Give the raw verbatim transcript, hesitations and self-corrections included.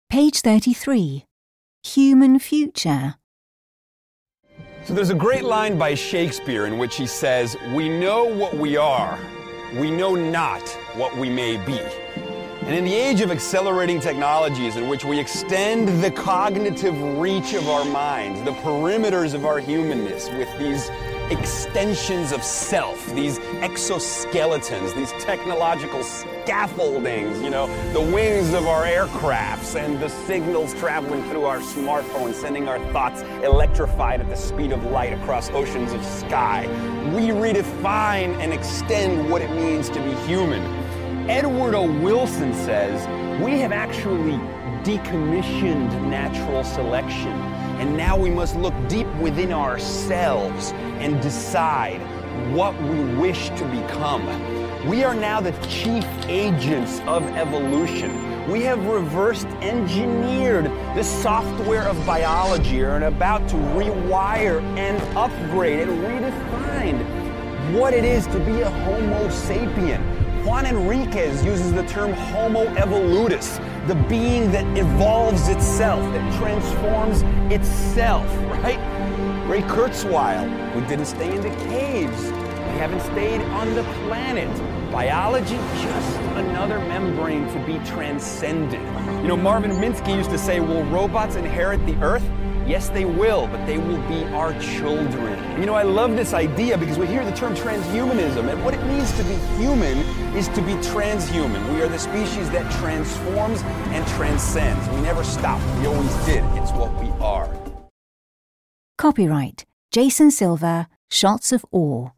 Page thirty-three. Human future. So there's a great line by Shakespeare in which he says, "We know what we are, we know not what we may be." And in the age of accelerating technologies in which we extend the cognitive reach of our minds, the perimeters of our humanness with these extensions of self, these exoskeletons, these technological scaffoldings, you know, the wings of our aircrafts and the signals traveling through our smartphones, sending our thoughts electrified at the speed of light across oceans of sky. We redefine and extend what it means to be human. Edward O. Wilson says, we have actually decommissioned natural selection, and now we must look deep within ourselves and decide what we wish to become. We are now the chief agents of evolution. We have reversed engineered the software of biology and are about to rewire and upgrade and redefine what it is to be a Homo sapien. Juan Enriquez uses the term Homo evolutus, the being that evolves itself, that transforms itself, right? Ray Kurzweil, we didn't stay in the caves. We haven't stayed on the planet. Biology, just another membrane to be transcended. You know, Marvin Minsky used to say, will robots inherit the earth? Yes, they will, but they will be our children. And you know, I love this idea because we hear the term transhumanism, and what it means to be human is to be transhuman. We are the species that transforms and transcends. We never stopped. We always did. It's what we are. Copyright Jason Silver, Shots of Awe.